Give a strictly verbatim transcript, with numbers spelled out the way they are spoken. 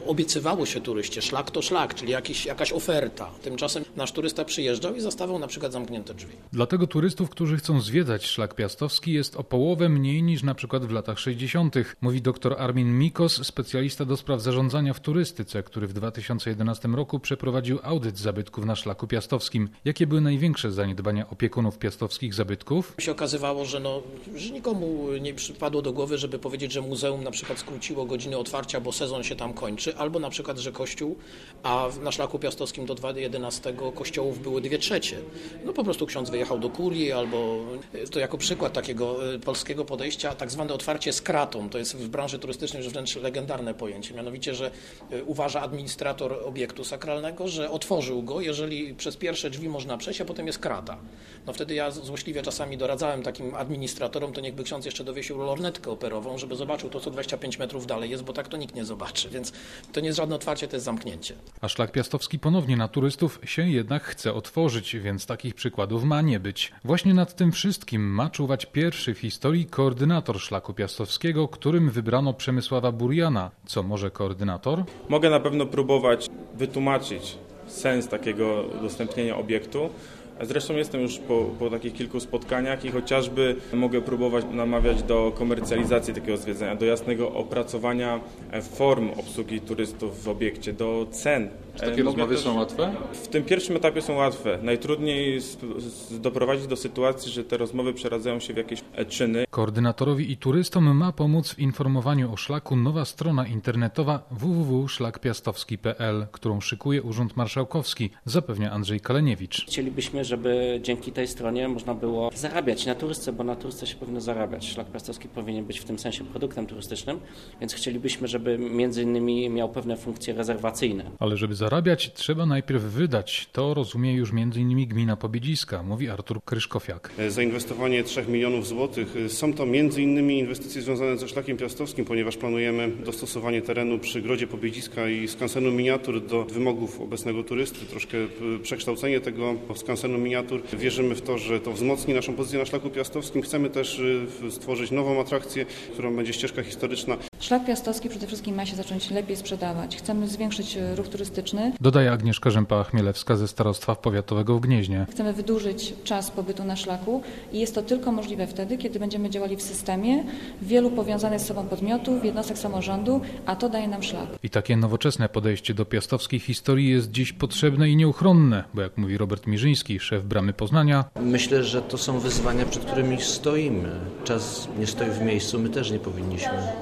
obiecywało się turyście, szlak to szlak, czyli jakiś, jakaś oferta. Tymczasem nasz turysta przyjeżdżał i zastawał na przykład zamknięte drzwi. Dlatego turystów, którzy chcą zwiedzać Szlak Piastowski, jest o połowę mniej niż na przykład w latach sześćdziesiątych, mówi dr Armin Mikos, specjalista do spraw zarządzania w turystyce, który w dwa tysiące jedenastym roku przeprowadził audyt zabytków na Szlaku Piastowskim. Jakie były największe zaniedbania opiekunów piastowskich zabytków? Się okazywało, że, no, że nikomu nie przypadło do głowy, żeby powiedzieć, że muzeum na przykład skróciło godziny otwarcia, bo sezon się tam kończy, albo na przykład, że kościół, a na Szlaku Piastowskim do dwa tysiące jedenastego kościołów były dwie trzecie. No po prostu ksiądz wyjechał do kurii, albo to jako przykład takiego polskiego podejścia, tak zwane otwarcie z kratą. To jest w branży turystycznej już wręcz legendarne pojęcie. Mianowicie, że uważa administrator obiektu sakralnego, że otworzył go, jeżeli przez pierwsze drzwi można przejść, a potem jest krata. No wtedy ja złośliwie czasami doradzałem takim administratorom, to niechby ksiądz jeszcze dowiesił lornetkę operową, żeby zobaczył to, co dwadzieścia pięć metrów dalej jest, bo tak to nikt nie zobaczy. Więc to nie jest żadne otwarcie, to jest zamknięcie. A Szlak Piastowski ponownie na turystów się jednak chce otworzyć, więc takich przykładów ma nie być. Właśnie nad tym wszystkim ma czuwać pierwszy w historii koordynator Szlaku Piastowskiego, którym wybrano Przemysława Burjana. Co może koordynator? Mogę na pewno próbować wytłumaczyć sens takiego udostępnienia obiektu. Zresztą jestem już po, po takich kilku spotkaniach i chociażby mogę próbować namawiać do komercjalizacji takiego zwiedzania, do jasnego opracowania form obsługi turystów w obiekcie, do cen. Czy takie rozmowy są łatwe? W tym pierwszym etapie są łatwe. Najtrudniej doprowadzić do sytuacji, że te rozmowy przeradzają się w jakieś czyny. Koordynatorowi i turystom ma pomóc w informowaniu o szlaku nowa strona internetowa w w w kropka szlak piastowski kropka p l, którą szykuje Urząd Marszałkowski, zapewnia Andrzej Kaleniewicz. Chcielibyśmy, żeby dzięki tej stronie można było zarabiać na turystce, bo na turystce się powinno zarabiać. Szlak Piastowski powinien być w tym sensie produktem turystycznym, więc chcielibyśmy, żeby między innymi miał pewne funkcje rezerwacyjne. Ale żeby zarabiać, trzeba najpierw wydać. To rozumie już między innymi gmina Pobiedziska, mówi Artur Kryszkowiak. Zainwestowanie trzech milionów złotych. Są to między innymi inwestycje związane ze Szlakiem Piastowskim, ponieważ planujemy dostosowanie terenu przy Grodzie Pobiedziska i skansenu miniatur do wymogów obecnego turysty, troszkę przekształcenie tego skansenu miniatur. Wierzymy w to, że to wzmocni naszą pozycję na Szlaku Piastowskim. Chcemy też stworzyć nową atrakcję, którą będzie ścieżka historyczna. Szlak Piastowski przede wszystkim ma się zacząć lepiej sprzedawać. Chcemy zwiększyć ruch turystyczny. Dodaje Agnieszka Rzępała-Chmielewska ze Starostwa Powiatowego w Gnieźnie. Chcemy wydłużyć czas pobytu na szlaku i jest to tylko możliwe wtedy, kiedy będziemy działali w systemie wielu powiązanych z sobą podmiotów, jednostek samorządu, a to daje nam szlak. I takie nowoczesne podejście do piastowskiej historii jest dziś potrzebne i nieuchronne, bo jak mówi Robert Mirzyński, szef Bramy Poznania. Myślę, że to są wyzwania, przed którymi stoimy. Czas nie stoi w miejscu, my też nie powinniśmy